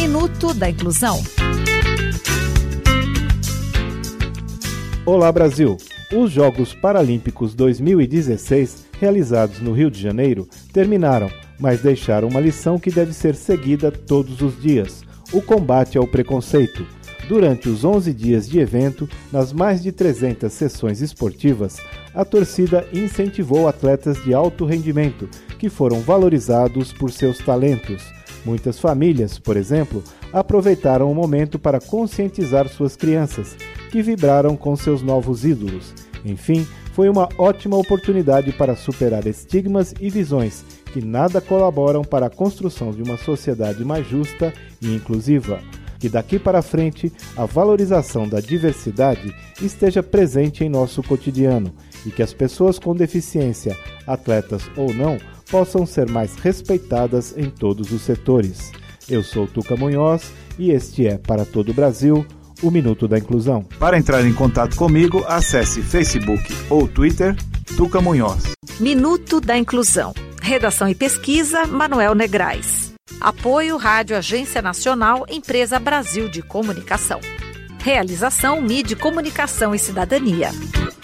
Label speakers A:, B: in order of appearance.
A: Minuto da Inclusão.
B: Olá, Brasil! Os Jogos Paralímpicos 2016, realizados no Rio de Janeiro, terminaram, mas deixaram uma lição que deve ser seguida todos os dias: o combate ao preconceito. Durante os 11 dias de evento, nas mais de 300 sessões esportivas, a torcida incentivou atletas de alto rendimento, que foram valorizados por seus talentos. Muitas famílias, por exemplo, aproveitaram o momento para conscientizar suas crianças, que vibraram com seus novos ídolos. Enfim, foi uma ótima oportunidade para superar estigmas e visões que nada colaboram para a construção de uma sociedade mais justa e inclusiva. Que daqui para frente, a valorização da diversidade esteja presente em nosso cotidiano e que as pessoas com deficiência, atletas ou não, possam ser mais respeitadas em todos os setores. Eu sou Tuca Munhoz e este é, para todo o Brasil, o Minuto da Inclusão.
C: Para entrar em contato comigo, acesse Facebook ou Twitter, Tuca Munhoz.
A: Minuto da Inclusão. Redação e pesquisa, Manuel Negrais. Apoio Rádio Agência Nacional, Empresa Brasil de Comunicação. Realização MIDI Comunicação e Cidadania.